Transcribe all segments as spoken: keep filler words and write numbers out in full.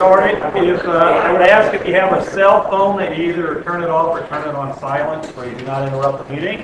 Sorry, if, uh, I would ask if you have a cell phone that you either turn it off or turn it on silent so you do not interrupt the meeting.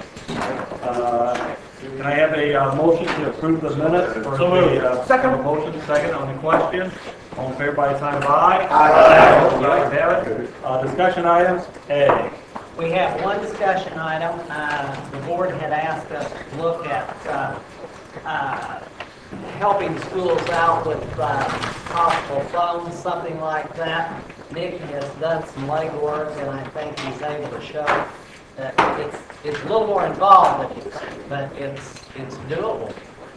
Uh, Can I have a uh, motion to approve the minutes? For So moved. the, uh, Second. A motion, second on the question. All in favor by the sign of aye. Aye. Opposed, ayes have it. Uh, Discussion items, A. We have one discussion item. Uh, The board had asked us to look at uh, uh, helping schools out with uh, possible phones, something like that. Nick has done some legwork, and I think he's able to show that it's it's a little more involved than you think, but it's it's doable.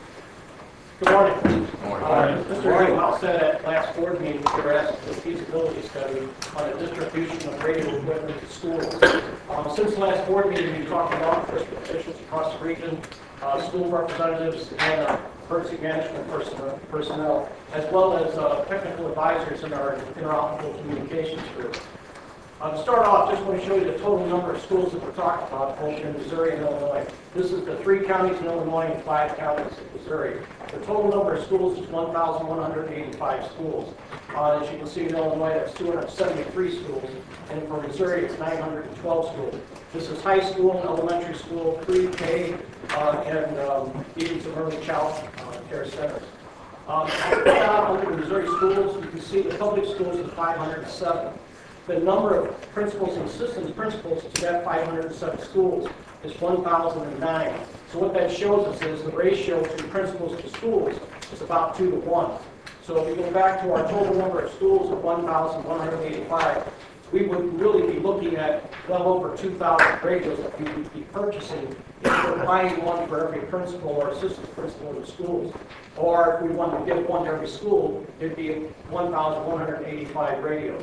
Good morning. Good morning. Uh, Mister Greenwell said at last board meeting, we were asked for a feasibility study on the distribution of radio equipment to schools. Um, since the last board meeting, we talked to law enforcement officials across the region, uh, school representatives, and uh, emergency management personnel, personnel, as well as uh, technical advisors in our interoperable communications group. Uh, to start off, just want to show you the total number of schools that we're talking about, both in Missouri and Illinois. This is the three counties in Illinois and five counties in Missouri. The total number of schools is one thousand one hundred eighty-five schools. Uh, as you can see in Illinois, that's two hundred seventy-three schools, and for Missouri, it's nine hundred twelve schools. This is high school, elementary school, pre-K, uh, and um, even some early child uh, care centers. Um, down under the Missouri schools, you can see the public schools is five hundred seven. The number of principals and assistant principals to that five hundred seven schools is one thousand nine. So what that shows us is the ratio to principals to schools is about two to one. So if we go back to our total number of schools of one thousand one hundred eighty-five, we would really be looking at well over two thousand radios that we would be purchasing if we're buying one for every principal or assistant principal in the schools. Or if we wanted to give one to every school, it'd be one thousand one hundred eighty-five radios.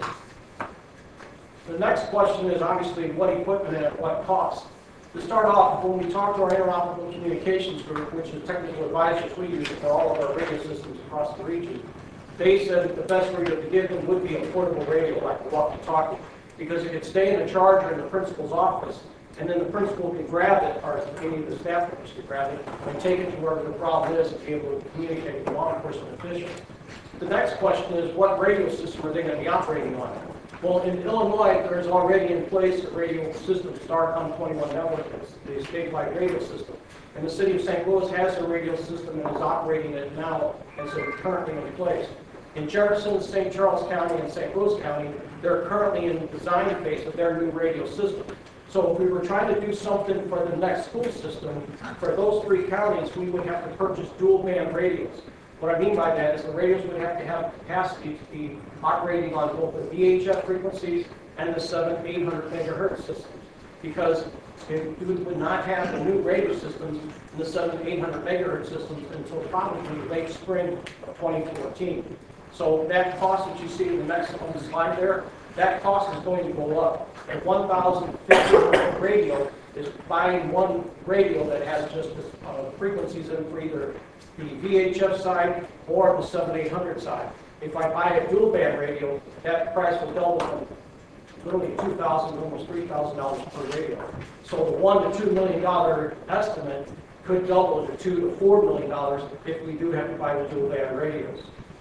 The next question is obviously what equipment and at what cost. To start off, when we talk to our interoperable communications group, which is technical advisors we use for all of our radio systems across the region, they said that the best radio to give them would be a portable radio like the walkie-talkie, because it could stay in a charger in the principal's office, and then the principal can grab it, or any of the staff members can grab it, and take it to wherever the problem is and be able to communicate with law enforcement officials. The next question is, what radio system are they going to be operating on? Well, in Illinois, there is already in place a radio system, Starcom twenty-one network, it's the statewide radio system. And the city of Saint Louis has a radio system and is operating it now as it's currently in place. In Jefferson, Saint Charles County, and Saint Louis County, they're currently in the design phase of their new radio system. So if we were trying to do something for the next school system, for those three counties, we would have to purchase dual band radios. What I mean by that is the radios would have to have capacity to be operating on both the V H F frequencies and the seven, eight hundred megahertz systems. Because if we would not have the new radio systems in the seven, eight hundred megahertz systems until probably late spring of twenty fourteen. So that cost that you see in the next on the slide there, that cost is going to go up. And one thousand fifty radio is buying one radio that has just the uh, frequencies in for either the V H F side or the seven, eight hundred side. If I buy a dual band radio, that price will double from literally two thousand dollars, almost three thousand dollars per radio. So the one to two million dollar estimate could double to two to four million dollars if we do have to buy the dual band radios.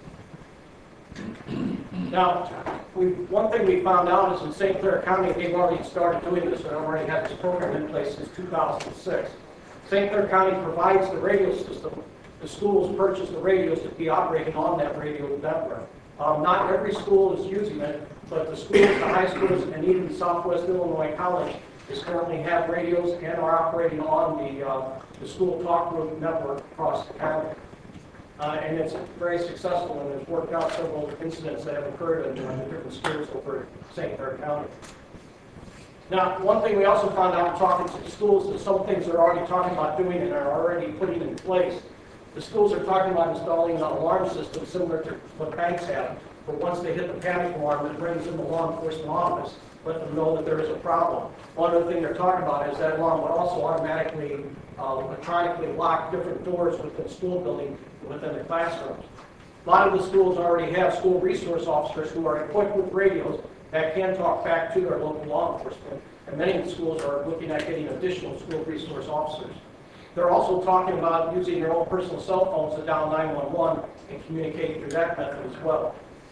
Now, we, one thing we found out is in Saint Clair County, they've already started doing this and already had this program in place since two thousand six. Saint Clair County provides the radio system. The schools purchase the radios to be operating on that radio network. Um, not every school is using it, but the schools, the high schools, and even Southwest Illinois College is currently have radios and are operating on the, uh, the school talk group network across the county. Uh, and it's very successful, and it's worked out several incidents that have occurred in uh, different schools over Saint Clair County. Now, one thing we also found out talking to the schools is some things they're already talking about doing and are already putting in place. The schools are talking about installing an alarm system similar to what banks have, but once they hit the panic alarm, it brings in the law enforcement office, let them know that there is a problem. One other thing they're talking about is that alarm would also automatically, uh, electronically lock different doors within the school building, within the classrooms. A lot of the schools already have school resource officers who are equipped with radios that can talk back to their local law enforcement, and many of the schools are looking at getting additional school resource officers. They're also talking about using their own personal cell phones to dial nine one one and communicate through that method as well.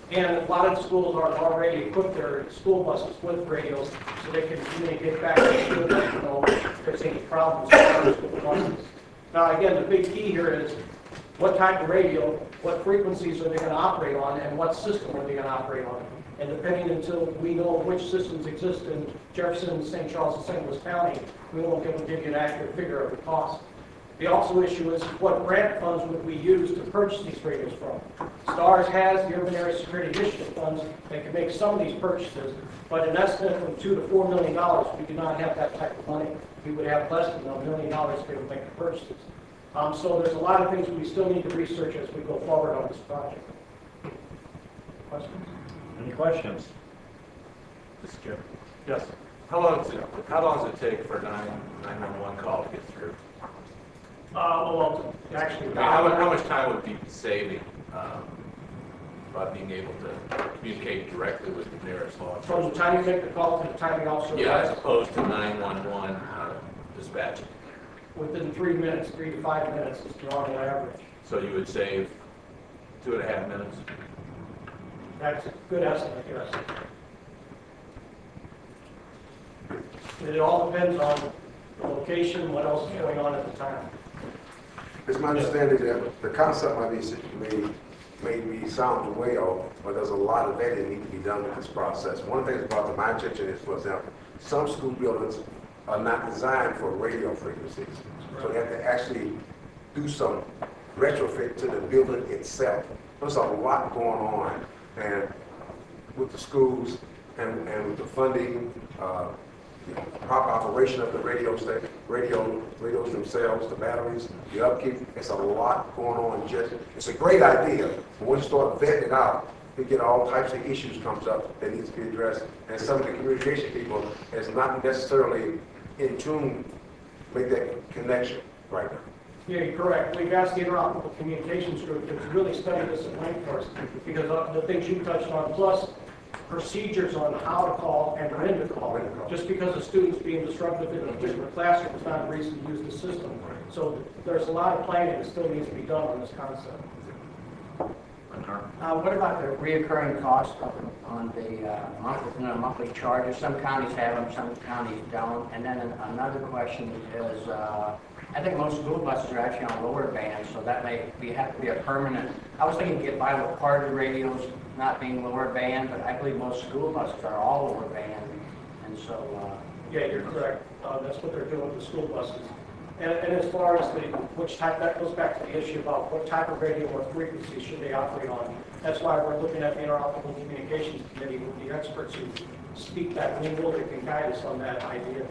And a lot of schools are already equipped their school buses with radios so they can communicate back to the school, you know, if there's any problems with the buses. Now, again, the big key here is what type of radio, what frequencies are they going to operate on, and what system are they going to operate on. And depending until we know which systems exist in Jefferson, Saint Charles, and Saint Louis County, we won't be able to give you an accurate figure of the cost. The also issue is what grant funds would we use to purchase these radios from? STARS has the Urban Area Security Initiative funds that can make some of these purchases, but an estimate from two to four million dollars, we do not have that type of money. We would have less than a million dollars to be able to make the purchases. Um, so there's a lot of things we still need to research as we go forward on this project. Questions? Any questions? Mister Chairman, Yes. how long does it, how long does it take for a nine, nine one one call to get through? Uh, well, actually, How, mu- how much time would be saving, um, by being able to communicate directly with the nearest law from the enforcement? time you make the call to the time you also Yeah, as opposed to nine one one, uh, dispatching. within three minutes, three to five minutes is the normal average. So you would save two and a half minutes? That's a good estimate, yes. It all depends on the location, what else is going on at the time. It's my understanding that the concept might be may, may be sound well, but there's a lot of vetting that need to be done with this process. One of the things about the my attention is, for example, some school buildings are not designed for radio frequencies. So they have to actually do some retrofit to the building itself. There's a lot going on, and with the schools and, and with the funding, uh, the proper operation of the radio station, radio, radios themselves, the batteries, the upkeep, it's a lot going on. Just, it's a great idea, but once you start vetting it out, you get all types of issues comes up that needs to be addressed, and some of the communication people is not necessarily in tune, make that connection right now. Yeah, you're correct. We've asked the interoperable communications group to really study this at length for us, because of the things you touched on, plus procedures on how to call and when to call. When to call. Just because a student's being disruptive in a particular classroom is not a reason to use the system. So there's a lot of planning that still needs to be done on this concept. Uh, what about the reoccurring costs on- on the uh, monthly, you know, monthly charges? Some counties have them, some counties don't. And then an- another question is, uh, I think most school buses are actually on lower bands, so that may be, have to be a permanent. I was thinking get by with part of the radios not being lower band, but I believe most school buses are all lower band. And so, uh, Yeah, you're correct. Uh, That's what they're doing with the school buses. And, and as far as the, which type, that goes back to the issue about what type of radio or frequency should they operate on. That's why we're looking at the Interoperable Communications Committee with the experts who speak that lingo that can guide us on that idea.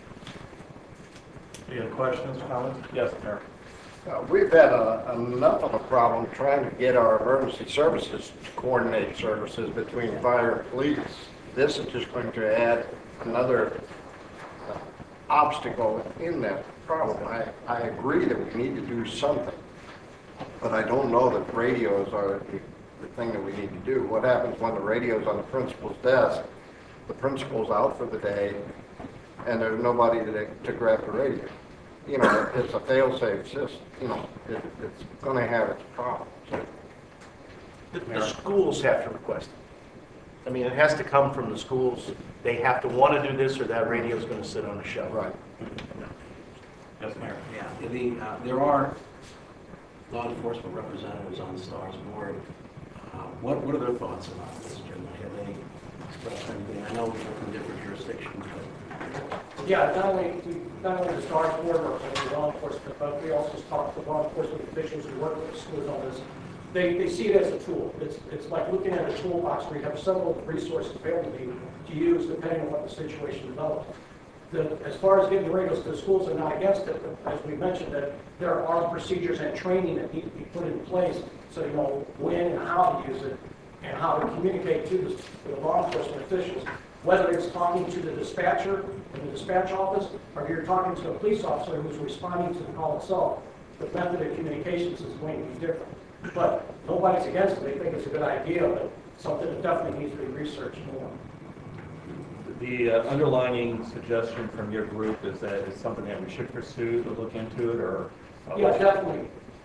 Any other questions, comments? Yes, Mayor. Uh, We've had a- enough of a problem trying to get our emergency services to coordinate services between fire and police. This is just going to add another uh, obstacle in that problem. I, I agree that we need to do something, but I don't know that radios are the, the thing that we need to do. What happens when the radio's on the principal's desk? The principal's out for the day, and there's nobody to, to grab the radio. You know, it's a fail-safe system, you know, it, it's gonna have its problems. The, the schools have to request it. I mean, it has to come from the schools. They have to want to do this, or that radio's going to sit on a shelf. Right. Yes, Mayor. Yeah, the, uh, there are law enforcement representatives on the STARS board. Uh, What, what are their thoughts about this, Jim? Have they expressed anything? I know we're from different jurisdictions, but Yeah, not only, we- not only the STARS board works with law enforcement, but we also talk to law enforcement officials who work with the schools on this. They, they see it as a tool. It's, it's like looking at a toolbox where you have several resources available to you to use depending on what the situation develops. The, as far as getting the radios to the schools, are not against it, but as we mentioned, that there are procedures and training that need to be put in place so you know when and how to use it and how to communicate to the, to the law enforcement officials, whether it's talking to the dispatcher in the dispatch office or you're talking to a police officer who's responding to the call itself. The method of communications is going to be different. But nobody's against it. They think it's a good idea, but something that definitely needs to be researched more. The uh, underlining suggestion from your group is that it's something that we should pursue to look into it, or? uh, Yeah, definitely.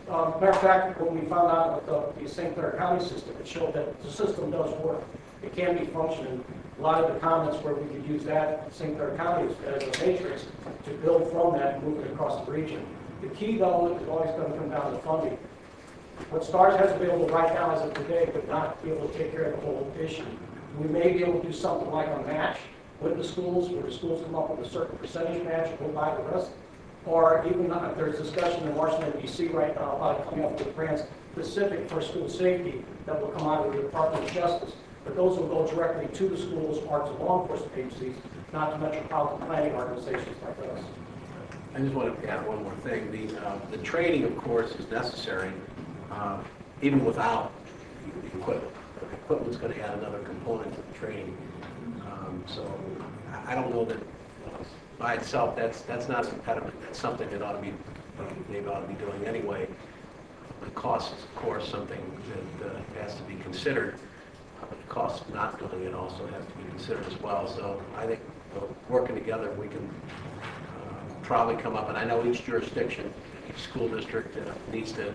Um, matter of fact, when we found out about the, the Saint Clair County system, it showed that the system does work. It can be functioning. A lot of the comments where we could use that Saint Clair County as a matrix to build from that and move it across the region. The key, though, is always going to come down to funding. What STARS has available right now as of today would not be able to take care of the whole issue. We may be able to do something like a match with the schools, where the schools come up with a certain percentage match and we'll buy the rest. Or even uh, there's discussion in Washington, D C right now about coming up with grants specific for school safety that will come out of the Department of Justice. But those will go directly to the schools or to law enforcement agencies, not to metropolitan planning organizations like us. I just want to add one more thing. The, uh, the training, of course, is necessary, uh, even without the equipment. The equipment's going to add another component to the training. Um, so I I don't know that by itself, that's that's not an impediment. That's something that ought to be, uh, maybe ought to be doing anyway. The cost is, of course, something that uh, has to be considered. The cost of not doing it also has to be considered as well. So I think uh, working together, we can uh, probably come up, and I know each jurisdiction, each school district uh, needs to, uh,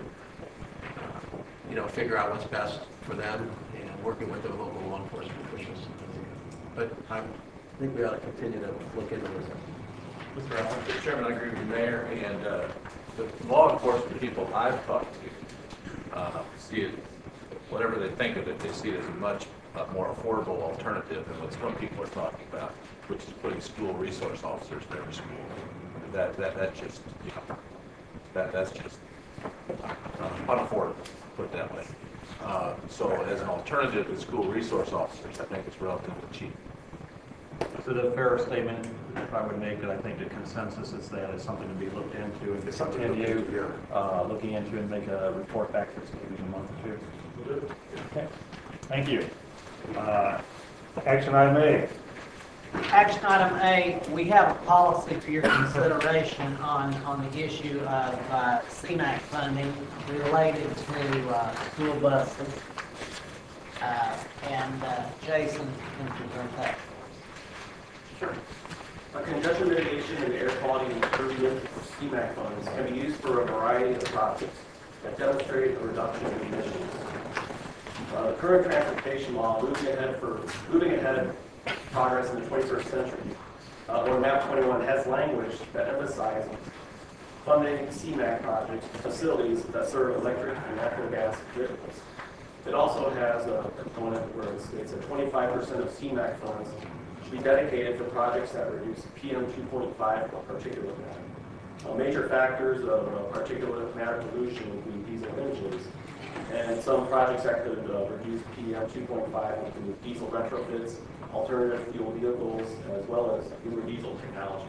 you know, figure out what's best for them and working with their local law enforcement officials. But I think we ought to continue to look into this. Mister Allen? Mister Chairman, I agree with the mayor, and uh, the law enforcement people I've talked to uh, see it, whatever they think of it, they see it as a much uh, more affordable alternative than what some people are talking about, which is putting school resource officers in every school. That that that just you know, that that's just uh, unaffordable, put it that way. Uh, so as an alternative to school resource officers, I think it's relatively cheap. Is it a fair statement if I would make that I think the consensus is that it's something to be looked into and It's something to look continue into, yeah. uh, looking into and make a report back to us maybe in a month or two? Okay. Thank you. Uh, Action item A. Action item A, we have a policy for your consideration on, on the issue of uh, C MAC funding related to uh, school buses. Uh, And uh, Jason can present that. Sure. Uh, Congestion mitigation and air quality improvement, or C MAC funds, can be used for a variety of projects that demonstrate a reduction in emissions. Uh, the current transportation law, moving ahead for moving ahead progress in the twenty-first century, uh, or MAP twenty-one, has language that emphasizes funding C MAC projects, facilities that serve electric and natural gas vehicles. It also has a component where it states that twenty-five percent of C MAC funds should be dedicated for projects that reduce P M two point five particulate matter. Uh, major factors of uh, particulate matter pollution include diesel engines, and some projects that could uh, reduce P M two point five include diesel retrofits, alternative fuel vehicles, as well as newer diesel technologies.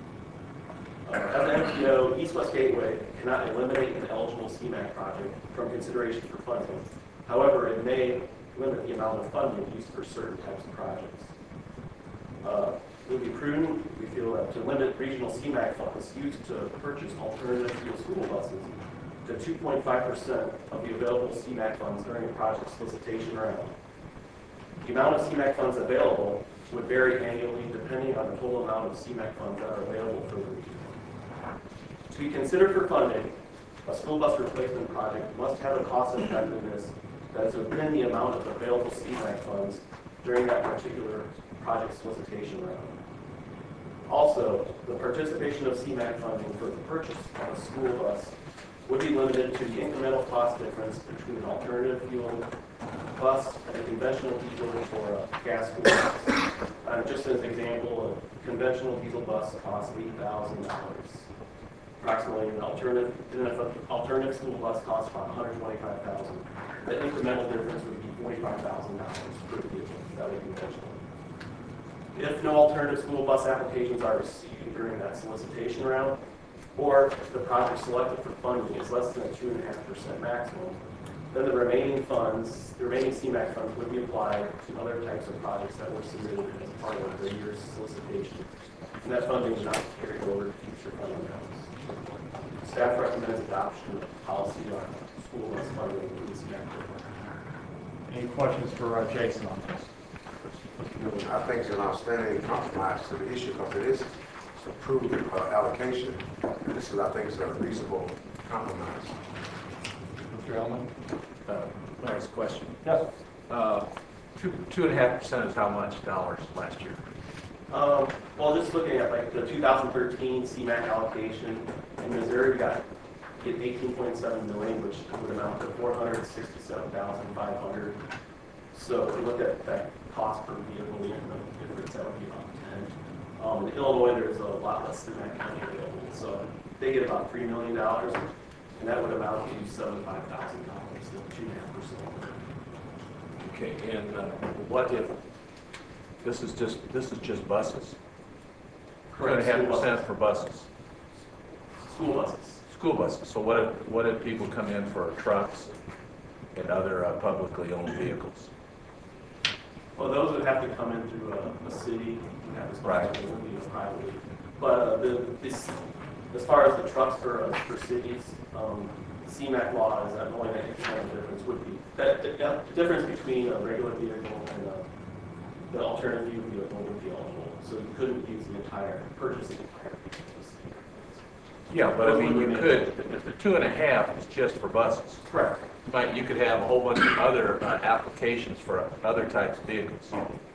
Uh, as an M P O, East West Gateway cannot eliminate an eligible C MAC project from consideration for funding. However, it may limit the amount of funding used for certain types of projects. Uh, it would be prudent, we feel, that to limit regional C MAC funds used to purchase alternative fuel school buses to two point five percent of the available C MAC funds during a project solicitation round. The amount of C MAC funds available would vary annually depending on the total amount of C MAC funds that are available for the region. To be considered for funding, a school bus replacement project must have a cost effectiveness that is within the amount of available C MAC funds during that particular project solicitation round. Also, the participation of C MAC funding for the purchase of a school bus would be limited to the incremental cost difference between an alternative fuel bus and a conventional diesel or a gas school bus. Uh, just as an example, a conventional diesel bus costs eight thousand dollars. Approximately an alternative, and if an alternative school bus costs about one hundred twenty-five thousand dollars, the incremental difference would be forty-five thousand dollars per vehicle. That would be conventional. If no alternative school bus applications are received during that solicitation round, or the project selected for funding is less than a two and a half percent maximum, then the remaining funds, the remaining C MAC funds would be applied to other types of projects that were submitted as part of the year's solicitation. And that funding is not carried over to future funding rounds. Staff recommends adoption of policy on school bus funding in the C MAC program. Any questions for uh, Jason on this? I think it's an outstanding compromise to the issue because it is approved uh, allocation. And this is, I think, is a reasonable compromise. Mister Hellman? Uh, Nice question. Yes. Uh, Two, two and a half percent is how much dollars last year? Um, well, just looking at like the two thousand thirteen C MAC allocation, in Missouri, we got get eighteen point seven million, which would amount to four hundred sixty-seven thousand five hundred. So if you look at that cost per vehicle, the difference, that would be about ten. Um, in Illinois, there's a lot less than that county available, so they get about three million dollars, and that would amount to seventy-five thousand dollars, so two and a half percent. Okay, and uh, what if, this is just, this is just buses? Two and a half percent for buses, School buses. school buses. So what if, what if people come in for trucks and other uh, publicly owned vehicles? Well, those would have to come in through a, a city, would have Right. responsibility of privately. But uh, the, this, as far as the trucks for, uh, for cities, um, C MAC law is that only that kind of difference would be, that, the, the difference between a regular vehicle and a, the alternative vehicle would be eligible. So you couldn't use the entire, purchase the entire vehicle. Yeah, but I mean, you could, if the two and a half is just for buses. Correct. But you could have a whole bunch of other uh, applications for other types of vehicles.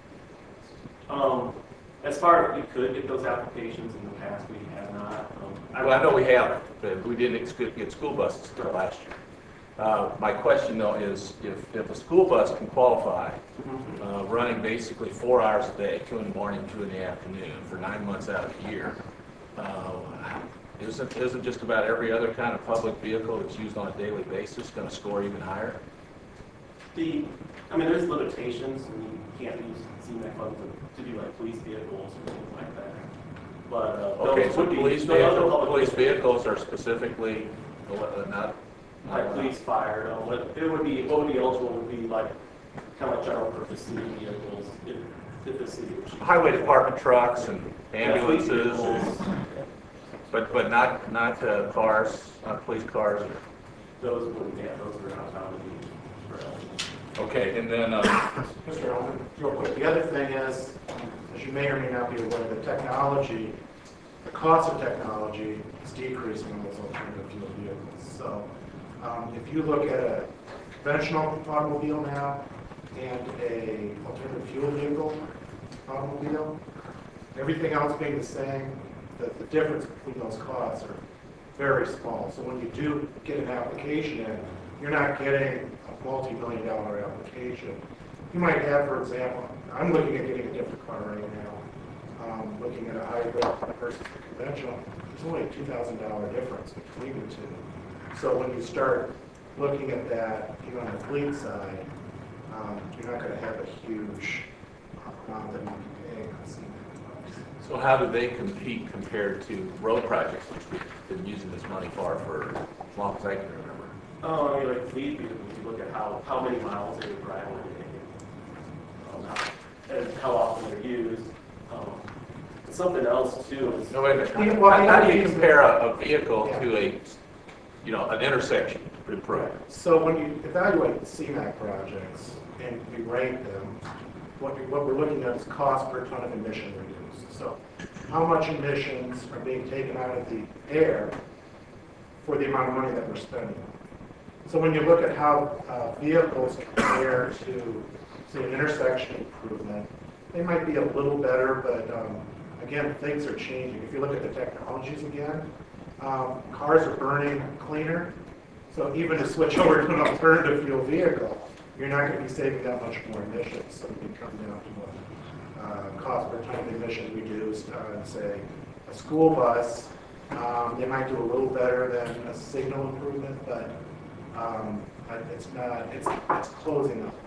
Um, as far as we could get those applications in the past, we have not. Um, Well, I know we haven't, but we didn't ex- get school buses till last year. Uh, My question though is, if, if a school bus can qualify, uh, running basically four hours a day, two in the morning, two in the afternoon, for nine months out of the year, uh, isn't, isn't just about every other kind of public vehicle that's used on a daily basis going to score even higher? The, I mean, there's limitations, and you can't use C MAC funds to, to do like police vehicles or things like that. But, uh, Okay, those so would be, police those other vehicles, public police vehicles are specifically uh, not, like police, fire, uh, what, it would be, what would be eligible would be like, kind of like general purpose city vehicles, if, if the city would choose. highway department trucks and Yeah, police ambulances, vehicles, and- but, but not, not uh, cars, not police cars. Those wouldn't, yeah, those are not found to be for eligible. Okay, and then, uh, Mister Elman, real quick, the other thing is, as you may or may not be aware, the technology, the cost of technology is decreasing on those alternative fuel vehicles. So um, if you look at a conventional automobile now and a alternative fuel vehicle automobile, everything else being the same, the, the difference between those costs are very small. So when you do get an application in, you're not getting a multi-million dollar application. You might have, for example, I'm looking at getting a different car right now, um, looking at a hybrid versus a conventional. There's only a two thousand dollar difference between the two. So when you start looking at that, even on the fleet side, um, you're not going to have a huge amount that you can pay on C MAC. so how do they compete compared to road projects, which we've been using this money for for as long as I can remember? Oh, I mean, like fleet vehicles, you look at how, how many miles they drive every day, um, how- and how often they're used. Um, Something else too is, No, wait a minute. Yeah, well, How, how do I- you compare a, a vehicle to a, you know, an intersection improvement? So when you evaluate the C MAC projects and we rate them, what, we- what we're looking at is cost per ton of emission reduced. So how much emissions are being taken out of the air for the amount of money that we're spending. So when you look at how uh, vehicles compare to, say, an intersection improvement, they might be a little better, but um, again, things are changing. If you look at the technologies again, um, cars are burning cleaner. So even to switch over to an alternative fuel vehicle, you're not going to be saving that much more emissions. So you can come down to a uh, cost per ton of emissions reduced on, say, a school bus. Um, they might do a little better than a signal improvement, but um, it's not. It's it's closing up.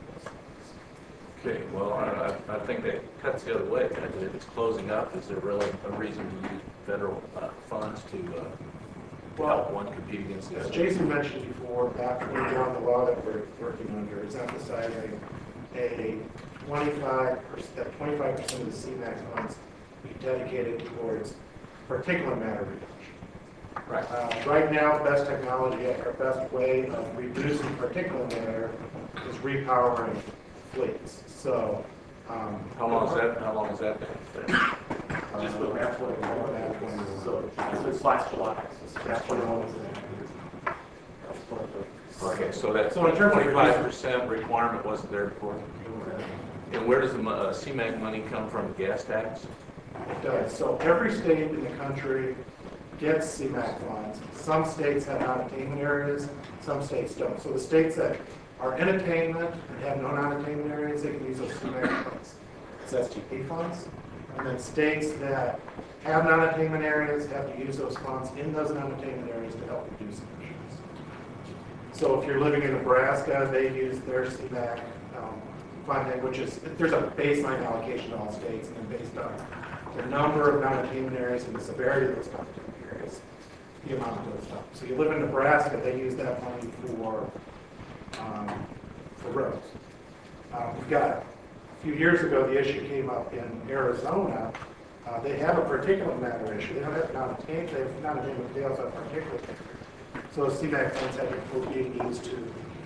Okay, well, I, I I think that cuts the other way. If it's closing up, is there really a reason to use federal uh, funds to uh, to help one compete against the As other? Jason mentioned before, back when we were on the law that we're working under, is emphasizing a twenty-five percent, that twenty-five percent of the C MAX funds be dedicated towards particulate matter reduction. Right. Uh, right now, the best technology, our best way of reducing particulate matter is repowering fleets. So, um, How long is that, how long has that been? just for the last one, so, so it's last July, so it's last twenty-one was Okay, so that So in terms of twenty-five percent requirement wasn't there before? And where does the mo- uh, C MAC money come from, gas tax? It does. So every state in the country gets C MAC funds. Some states have non-attainment areas, some states don't. So the states that are in attainment and have no non-attainment areas, they can use those C MAC funds. It's S G P funds. And then states that have non-attainment areas have to use those funds in those non-attainment areas to help reduce emissions. So if you're living in Nebraska, they use their C MAC um, funding, which is, there's a baseline allocation to all states, and then based on the number of non-attainment areas and the severity of those non-attainment areas, the amount of those funds. So you live in Nebraska, they use that money for, um, for roads. Uh, we've got, a few years ago, the issue came up in Arizona. Uh, they have a particulate matter issue. They don't have non-attainment, they have non-attainment, they also have particulate matter. So C MAC funds have been being used to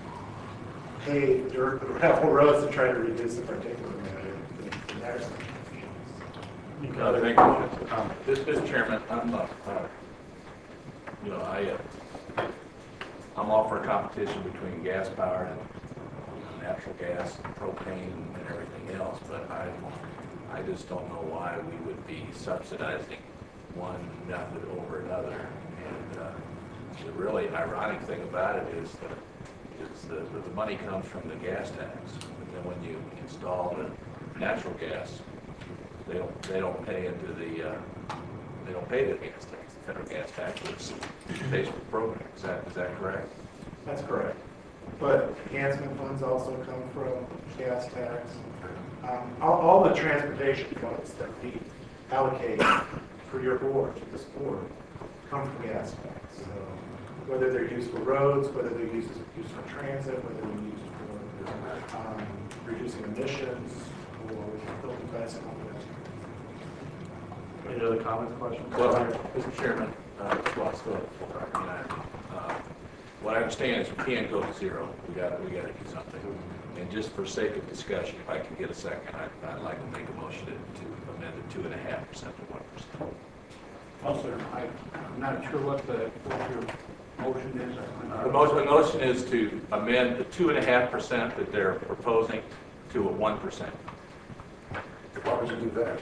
pay dirt and gravel roads to try to reduce the particulate matter. in their sections. Uh, thank you. Um, This, Mister Chairman, I'm, uh, uh, you know, I, uh, I'm all for competition between gas power and uh, natural gas, and propane and everything else, but I, I just don't know why we would be subsidizing one method over another. And uh, the really ironic thing about it is that is the, the money comes from the gas tax, and then when you install the natural gas, they don't, they don't pay into the, uh, they don't pay the gas tax, the federal gas tax, which pays for the program. Is that, is that correct? That's correct. But enhancement funds also come from gas tax. Um, all, all the transportation funds that we allocate for your board, to this board, come from gas tax. So whether they're used for roads, whether they're used, used for transit, whether they're used for um, reducing emissions, or building bicycle. Any other comments, questions? Well, Mister Chairman, uh, well, still, uh, what I understand is we can't go to zero. We got, we got to do something. And just for sake of discussion, if I could get a second, I'd, I'd like to make a motion to to amend the two and a half percent to one percent. Well, sir, I- I'm not sure what the, what your motion is. The motion, the motion is to amend the two and a half percent that they're proposing to a one percent. Why would you do that?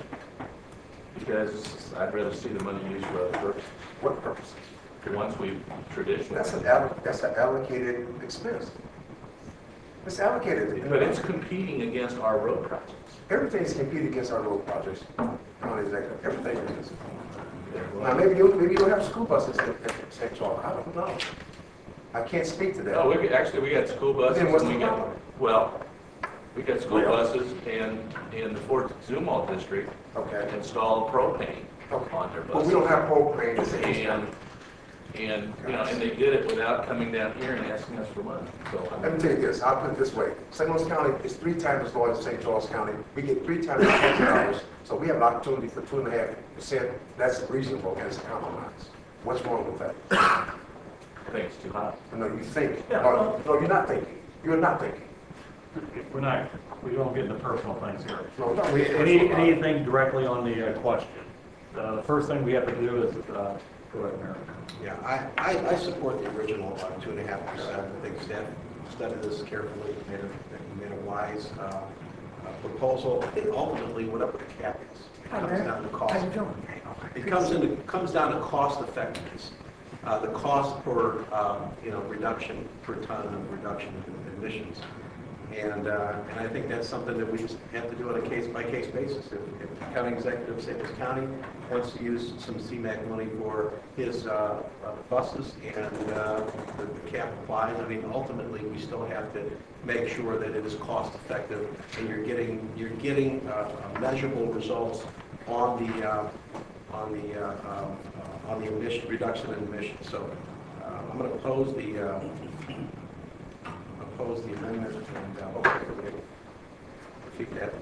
Because I'd rather see the money used for other purposes. What purpose? The ones we've traditionally. That's an alloc, that's an allocated expense. It's allocated. But it's competing against our road projects. Everything's competing against our road projects. County executive, everything is. Now, maybe you, maybe you don't have school buses in, in Saint Charles. I don't know. I can't speak to that. No, we, actually, we got school buses. Then what's and the we got- problem? Well, we got school Well. buses and in the Fort Zumwalt district Okay. installed propane Okay. on their But buses. we don't have propane in Saint And, Charles. and, you know, and they did it without coming down here and asking us for money. So, I Let me mean, tell you this, I'll put it this way. Saint Louis County is three times as large as Saint Charles County. We get three times as much dollars, so we have an opportunity for two and a half percent. That's reasonable and it's a compromise. What's wrong with that? I think it's too high. No, you think. Yeah. No, no, you're not thinking. You're not thinking. We're not, we don't get into personal things here. No, no, We- it's Any, personal. anything directly on the uh, question? Uh, The first thing we have to do is, uh, go ahead, Mayor. Yeah, I, I, I support the original uh, two and a half percent. I think staff studied this carefully, made a, made a wise uh, uh, proposal. I think ultimately, whatever the cap is, it comes down to cost. How you doing? It comes in, it comes down to cost effectiveness. Uh, the cost per, um, you know, reduction per ton of reduction in emissions. And, uh, and I think that's something that we just have to do on a case-by-case basis. If, if the county executive of Saint Louis County wants to use some C MAC money for his uh, uh, buses and uh, the, the cap applies, I mean, ultimately, we still have to make sure that it is cost-effective and you're getting, you're getting uh, measurable results on the, uh, on the, uh, um, uh, on the emission, reduction in emissions. So uh, I'm going to oppose the, uh, oppose the amendment and, uh, hopefully defeat that.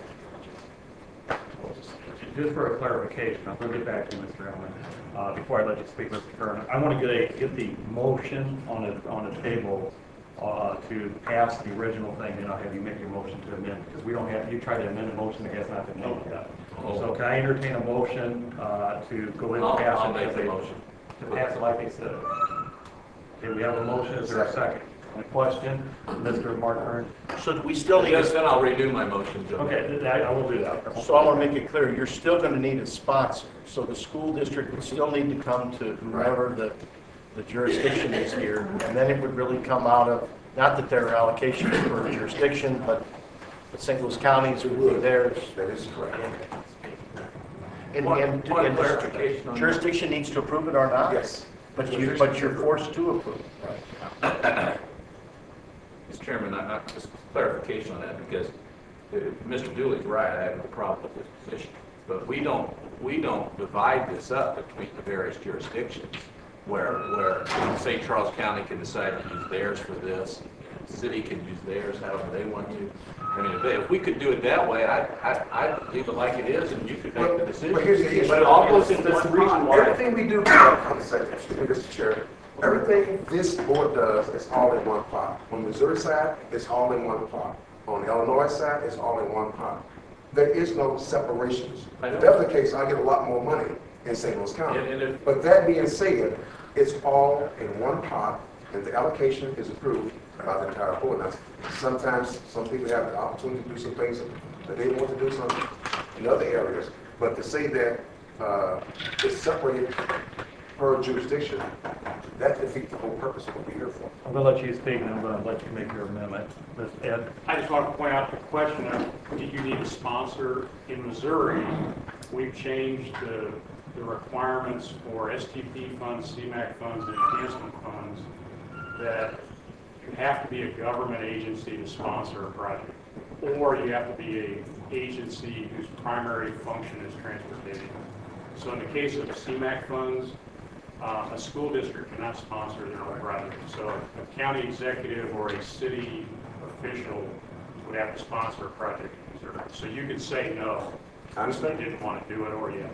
Just for a clarification, I'm going to get back to you, Mister Elman. Uh, before I let you speak, Mister Kern, I want to get a, get the motion on the, on the table, uh, to pass the original thing, and I'll have you make your motion to amend, because we don't have, you try to amend a motion that has not been made yet. So can I entertain a motion, uh, to go in and I'll, pass I'll it make as the a, motion. to pass it like they said? Okay, we have a motion, is there a second? A question, Mister Mark Kern? So do we still need, Yes, a- then I'll redo my motion, Joe. Okay, th- I I will do that. so I want to make it clear, you're still going to need a sponsor. So the school district would still need to come to whoever the, the jurisdiction is here. And then it would really come out of, not that there are allocations per jurisdiction, but the Saint Louis counties would be theirs. That is correct. And, One- and one and clarification on that. jurisdiction needs to approve it or not? Yes. But you, but you're forced to approve it. Mister Chairman, I, I, just clarification on that, because uh, Mister Dooley's right, I have no problem with this position. But we don't, we don't divide this up between the various jurisdictions, where, where Saint Charles County can decide to use theirs for this, the city can use theirs however they want to. I mean, if, they, if we could do it that way, I, I, I'd leave it like it is, and you could make the decision. But here's the issue. But it all goes into this region wide. Everything we do, Mister Chair, everything this board does is all in one pot. On the Missouri side, it's all in one pot. On the Illinois side, it's all in one pot. There is no separations. I know. If that's the case, I get a lot more money in Saint Louis County. And- and if- But that being said, it's all in one pot, and the allocation is approved by the entire board. Now, sometimes some people have the opportunity to do some things that they want to do some in other areas, but to say that uh, it's separated per jurisdiction, that defeats the whole purpose of what we're here for. I'm going to let you speak, and I'm going to let you make your amendment. Miz Ed? I just want to point out the question of, did you need a sponsor? In Missouri, we've changed the, the requirements for S T P funds, C MAC funds, and enhancement funds, that you have to be a government agency to sponsor a project, or you have to be a agency whose primary function is transportation. So in the case of C MAC funds, uh, a school district cannot sponsor their own project. So a county executive or a city official would have to sponsor a project in Missouri. So you could say no, I you understand. didn't want to do it, or yes.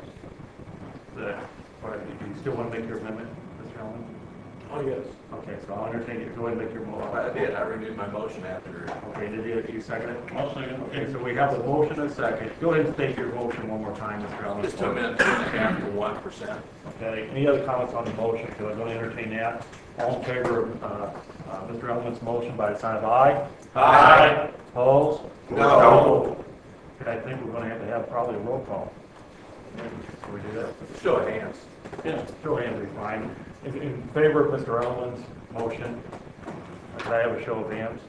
The- all right, do you still want to make your amendment, Mister Allen? Oh, yes. Okay, so I'll entertain you. Go ahead and make your motion. I did, I renewed my motion after. Okay, did you, you second it? I'll second. Okay, so we have the motion and second. Go ahead and state your motion one more time, Mister Allen. Just to amend two and a half to one percent. Okay, any other comments on the motion? Because I'm going to entertain that. All in favor of uh, uh, Mister Ellen's motion by the sign of aye? Aye. Opposed? No. Okay, I think we're going to have to have probably a roll call. Before we do that. Show of hands. Yeah, show of hands would be fine. In, in favor of Mister Ellen's motion, could I have a show of hands?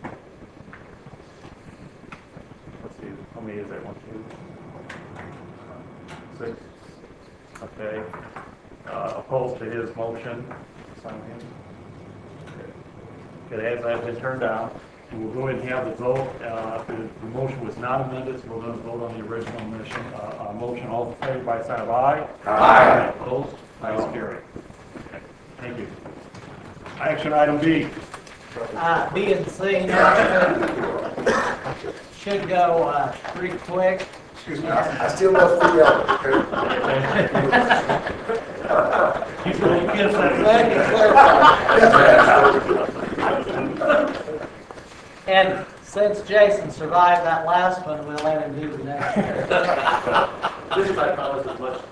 Let's see, how many is that? One, two, six. Okay. Uh, opposed to his motion? Sign of hands. Okay, as I've been turned down, we'll go ahead and have the vote. Uh, the, the motion was not amended, so we're going to vote on the original motion. Uh, uh, motion, all in favor by sign of aye? Aye. Opposed? Ayes carried. Okay, thank you. Action item B. Uh, B and C now should, should go, uh, pretty quick. Excuse me, I, I still love free elements, okay? He's going to kiss Glad that. you clarified. And since Jason survived that last one, we'll let him do the next one. This is, I promise, as much.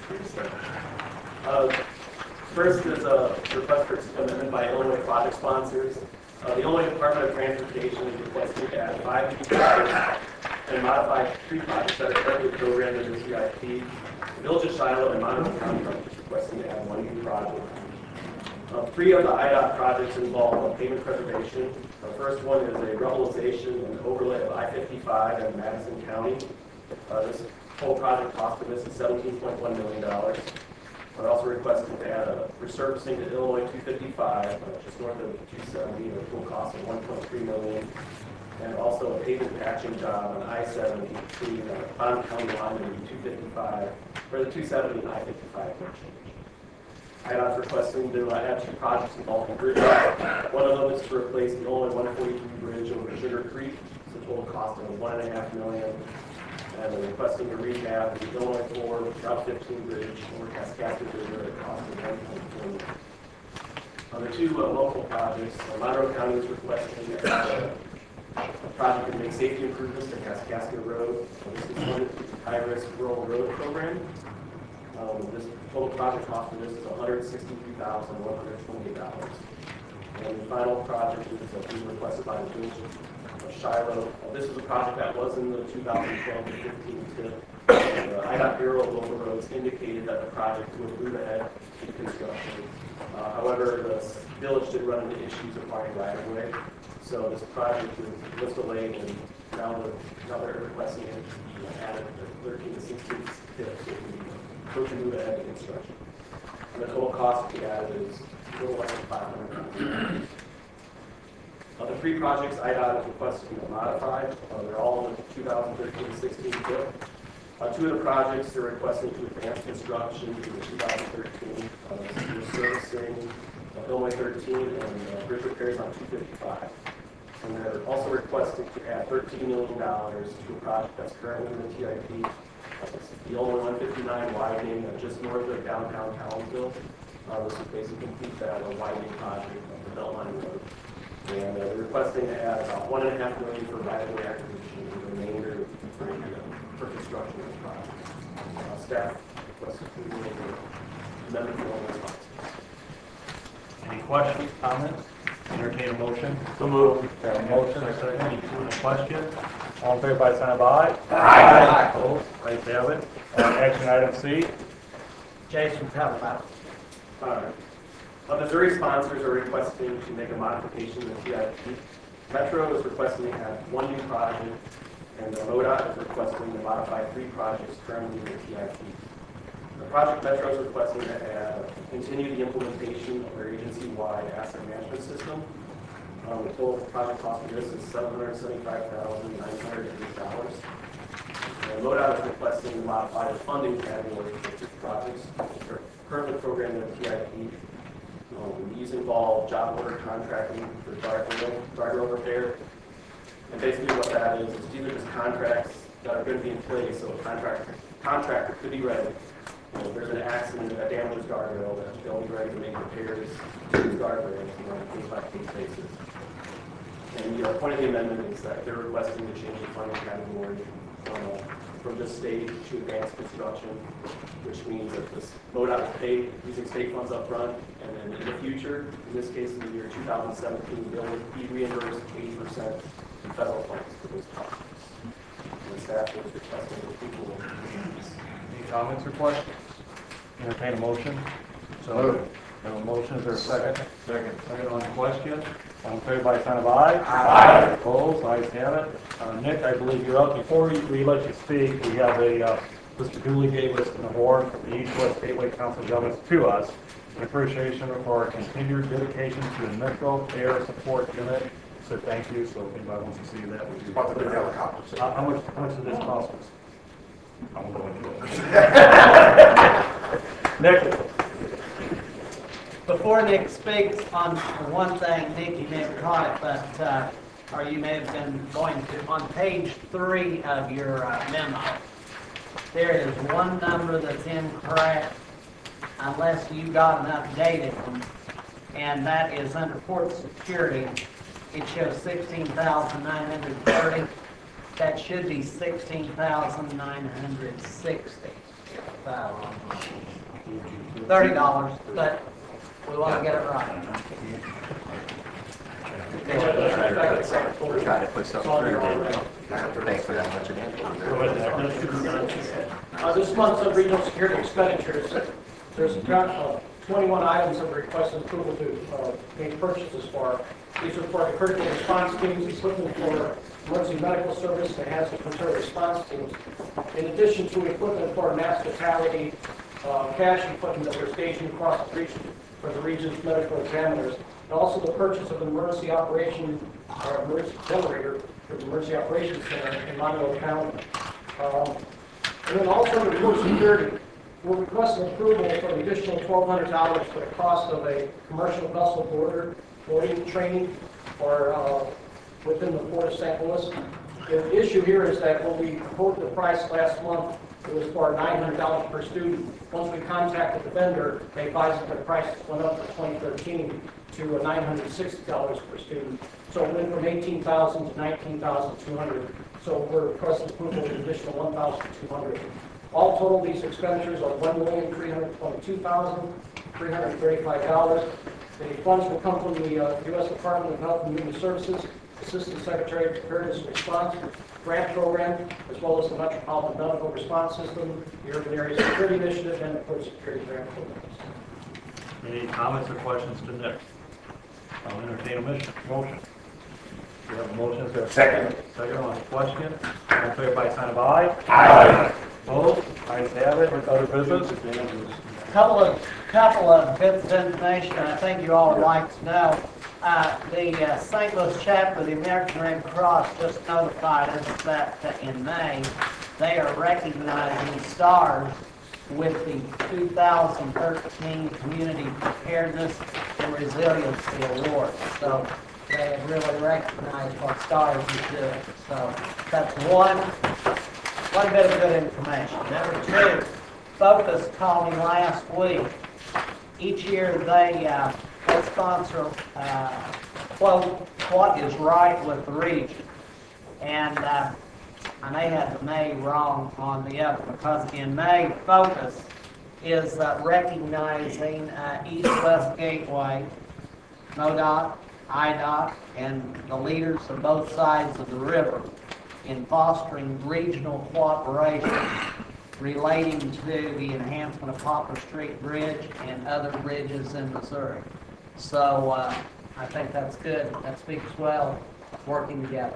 Uh, First is a request for amendment by Illinois project sponsors. Uh, The Illinois Department of Transportation is requesting to add five new projects and modify three projects that are currently programmed in the C I P. The Village of Shiloh and Monroe County are just requesting to add one new project. Uh, Three of the I DOT projects involve pavement preservation. The first one is a revitalization and overlay of I fifty-five in Madison County. Uh, This whole project cost of this is seventeen point one million dollars. We're also requesting to add a resurfacing to Illinois two fifty-five, uh, just north of two seventy, at a full cost of one point three million dollars. And also a pavement patching job on I seventy between uh, Bond County line and two fifty-five, or the two seventy and I fifty-five interchange. I D O T's requesting to uh, add two projects involving bridges. One of them is to replace the Illinois one forty-three bridge over Sugar Creek. It's a total cost of one and a half million. And they're requesting to rehab the Illinois four Route fifteen bridge over Kaskaskia River at a cost of one point four million. On the two uh, local projects, uh, Monroe County is requesting uh, a project to make safety improvements to Kaskaskia Road. So this is funded through the high-risk rural road program. Um, this total project cost for this is one hundred sixty-three thousand one hundred twenty-eight dollars. And the final project is being requested by the village of Shiloh. Uh, This is a project that was in the two thousand twelve to fifteen tip. The I DOT Bureau of Local Roads indicated that the project would move ahead in construction. Uh, However, the village did run into issues of finding right of way. So this project was was delayed, and now the, now they're requesting it to be added to thirteen to sixteen tips so we can move ahead in construction. And the total cost to be added is a little less than five hundred dollars. Uh, the three projects I DOT is requesting to modify, uh, they're all in the two thousand thirteen to sixteen tip. Uh, two of the projects they're requesting to advance construction in the two thousand thirteen. Uh, we're servicing uh, Hillway thirteen and uh, bridge repairs on two fifty-five. And they're also requesting to add thirteen million dollars to a project that's currently in the T I P. It's the old one fifty-nine widening uh, just north of downtown Townsville. Uh, this is basically complete that uh, widening project of the Beltline Road. And uh, they're requesting to add about one and a half million for right-of-way acquisition and the remainder for, uh, for construction of the project. Uh, staff requests approval of the amendment for all responses. Any questions, comments? Entertain a motion. So moved. Have a motion, a second. Any question? All in favor by sign of aye. Aye. Opposed? Ayes have it. Uh, Action item C. Jason, tell about it. Alright. Uh, Missouri sponsors are requesting to make a modification in the T I P. Metro is requesting to add one new project, and the MoDOT is requesting to modify three projects currently in the T I P. The project Metro is requesting to add, continue the implementation of their agency-wide asset management system. Um, the total project cost of this is seven hundred seventy-five thousand nine hundred eight dollars. And MoDOT is requesting to modify the funding category for two projects, which are currently programmed in the T I P. Um, these involve job order contracting for guardrail, guardrail repair. And basically what that is, is these are just contracts that are going to be in place, so a contractor, contractor could be ready. You know, if there's an accident, a damaged guardrail, that they'll be ready to make repairs to these guardrails, you know, on a case-by-case basis. And the uh, point of the amendment is that they're requesting to change the funding category uh, from just stage to advanced construction, which means that this MoDOT will pay using state funds up front, and then in the future, in this case in the year two thousand seventeen, they'll be reimbursed eighty percent in federal funds for those projects. And the staff is requesting approval of these. Any comments or questions? Entertain a motion. So moved. Have a motion, is there a second? Second. Second on the question. All in favor by sign of aye. Aye. Opposed? Ayes have it. Uh, Nick, I believe you're up. Before we, we let you speak, we have a, uh, Mister Dooley gave us an award from the East West Gateway Council of Governments to us in appreciation for our continued dedication to the Metro Air Support Unit. So thank you. So if anybody wants to see that, would you? About the helicopters. How how much, how much did this cost us? I'm going to. Nick? Before Nick speaks on one thing, Nick, you may have caught it, but, uh, or you may have been going to, on page three of your uh, memo, there is one number that's incorrect unless you got an updated one, and that is under port security. It shows sixteen thousand nine hundred thirty. That should be sixteen thousand nine hundred sixty. Thirty dollars, but we want to get it right. We're trying to put something through. Thanks for that much of Uh, This month's of regional security expenditures, there's uh, twenty-one items that were requested approval to uh, make purchases for. These are for the critical response teams, equipment for emergency medical service and hazard material response teams. In addition to equipment for mass fatality, uh, cash equipment that we're staging across the region for the region's medical examiners, and also the purchase of an emergency operation or emergency generator for the emergency operations center in Monroe County. Um, and then also the port security. We're requesting approval for an additional twelve hundred dollars for the cost of a commercial vessel boarder boarding training for uh, within the port of Saint Louis. The issue here is that when we quoted the price last month, it was for nine hundred dollars per student. Once we contacted the vendor, they advised that the price went up for twenty thirteen to nine hundred sixty dollars per student. So it went from eighteen thousand dollars to nineteen thousand two hundred dollars. So we're requesting approval of an additional one thousand two hundred dollars. All total, these expenditures are one million three hundred twenty-two thousand three hundred thirty-five dollars. The funds will come from the uh, U S Department of Health and Human Services, Assistant Secretary of Preparedness Response Grant Program, as well as the Metropolitan Medical Response System, the Urban Area Security Initiative, and the Port Security Grant Programs. Any comments or questions to Nick? I'll entertain a motion. Motion. We have a motion, is there a second? Second on the question. All in favor by sign of aye. Aye. Opposed? Ayes have it. Other business? Couple of, couple of bits of information I think you all would like to know. Uh, the uh, Saint Louis chapter of the American Red Cross just notified us that uh, in May, they are recognizing stars with the two thousand thirteen Community Preparedness and Resiliency Award. So they have really recognized what stars is doing. So that's one, one bit of good information. Number two, Focus called me last week. Each year they, uh, they sponsor, uh, quote, what is right with the region. And, uh, I may have the May wrong on the other, because in May, Focus is uh, recognizing uh, East-West Gateway, MoDOT, I DOT, and the leaders of both sides of the river in fostering regional cooperation relating to the enhancement of Poplar Street Bridge and other bridges in Missouri. So uh, I think that's good. That speaks well of working together.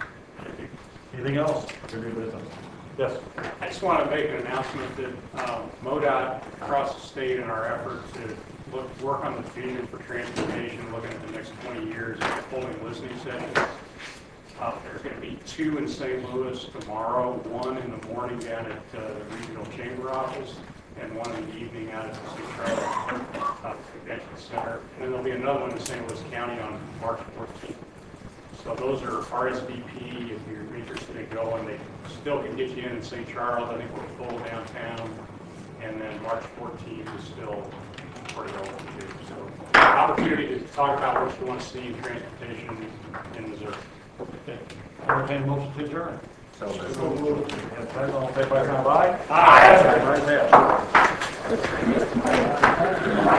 Anything else for new business? Yes. I just want to make an announcement that um, MoDOT across the state in our effort to look, work on the vision for transportation, looking at the next twenty years, and holding listening sessions. Uh, there's going to be two in Saint Louis tomorrow, one in the morning down at uh, the regional chamber office, and one in the evening out at the Saint Charles uh, Convention Center. And then there'll be another one in Saint Louis County on March fourteenth. So those are R S V P if you're interested in going. They still can get you in in Saint Charles. I think we're full downtown. And then March fourteenth is still pretty open too. So opportunity to talk about what you want to see in transportation in Missouri. Okay. Entertain a motion to adjourn. So moved. All in favor by sign of aye. Aye. Right there.